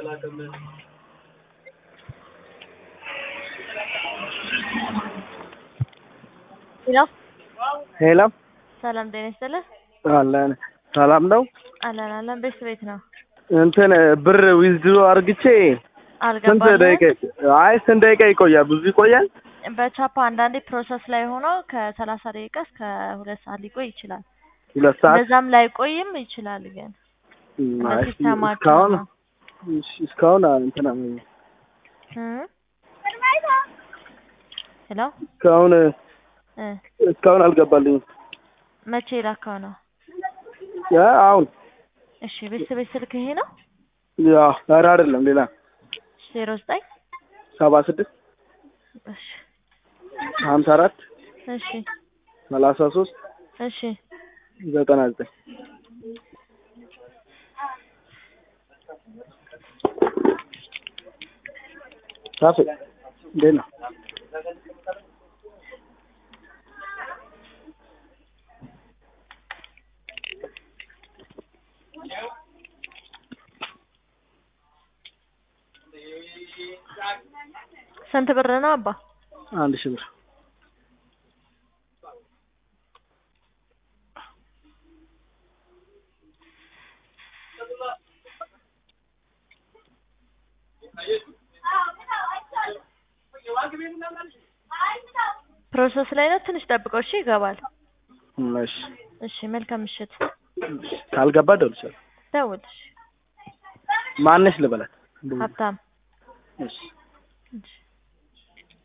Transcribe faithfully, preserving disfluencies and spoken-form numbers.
ሄሎ ሄሎ ሰላም ጤና ይስጥልህ። አለን ሰላም ነው። አለን አለን ቤት ቤት ነው። እንትን ብር ዊዝድሮ አርግቼ ስንት አልገባልህም? ደቂቃ አይ ስንት ደቂቃ ይቆያል? ብዙ ይቆያል? በቻፓ አንዳንዴ ፕሮሰስ ላይ ሆኖ ከሰላሳ ደቂቃ እስከ ሁለት ሰዓት ሊቆይ ይችላል። ሁለት ሰዓት እንደዛም ላይ ቆይም ይችላል ግን አይ በሲስተማቸው እስካሁን ነው። እሺ እስካሁን እንትን አመኝ እ ሄሎ እስካሁን እ እስካሁን አልገባልኝም። መቼ ላከው ነው? ያ አሁን እሺ ቤት ቤት ስልክ ይሄ ነው? ያ ኧረ አይደለም ሌላ ዜሮ ዘጠኝ ሰባ ስድስት እሺ ሀምሳ አራት እሺ ሰላሳ ሶስት እሺ ዘጠና ዘጠኝ ታፍ እንዴት ነው? ስንት ብር ነው አባ? አንድ ሺህ ብር ፕሮሰስ ላይ ነው። ትንሽ ጠብቀው እሺ ይገባል። እሺ እሺ መልካም ምሽት። ካልገባ ደውልልሻለሁ። ደውል እሺ። ማነሽ ልበላት? ሀብታም እሺ እሺ